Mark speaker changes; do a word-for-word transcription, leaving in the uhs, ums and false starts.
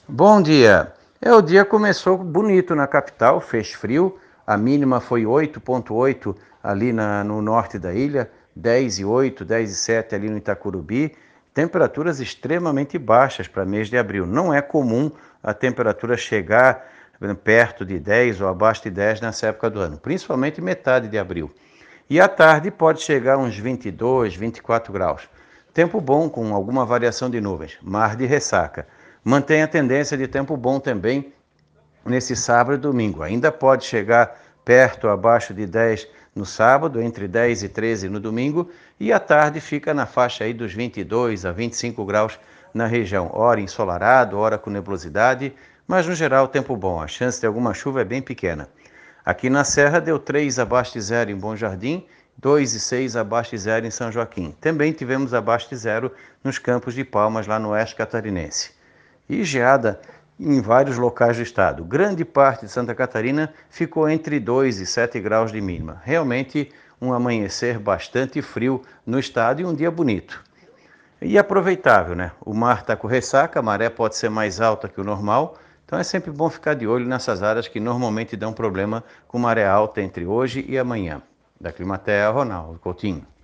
Speaker 1: Bom dia! É, o dia começou bonito na capital, fez frio, a mínima foi oito vírgula oito ali na, no norte da ilha, dez vírgula oito, dez vírgula sete ali no Itacurubi, temperaturas extremamente baixas para mês de abril. Não é comum a temperatura chegar perto de dez ou abaixo de dez nessa época do ano, principalmente metade de abril. E à tarde pode chegar a uns vinte e dois, vinte e quatro graus. Tempo bom com alguma variação de nuvens, mar de ressaca. Mantém a tendência de tempo bom também nesse sábado e domingo. Ainda pode chegar perto, abaixo de dez no sábado, entre dez e treze no domingo, e à tarde fica na faixa aí dos vinte e dois a vinte e cinco graus na região. Ora ensolarado, ora com nebulosidade, mas no geral tempo bom. A chance de alguma chuva é bem pequena. Aqui na Serra deu três abaixo de zero em Bom Jardim, dois e seis abaixo de zero em São Joaquim. Também tivemos abaixo de zero nos Campos de Palmas, lá no oeste catarinense. E geada em vários locais do estado. Grande parte de Santa Catarina ficou entre dois e sete graus de mínima. Realmente um amanhecer bastante frio no estado e um dia bonito. E aproveitável, né? O mar está com ressaca, a maré pode ser mais alta que o normal, então é sempre bom ficar de olho nessas áreas que normalmente dão problema com maré alta entre hoje e amanhã. Da Climatea, Ronaldo Coutinho.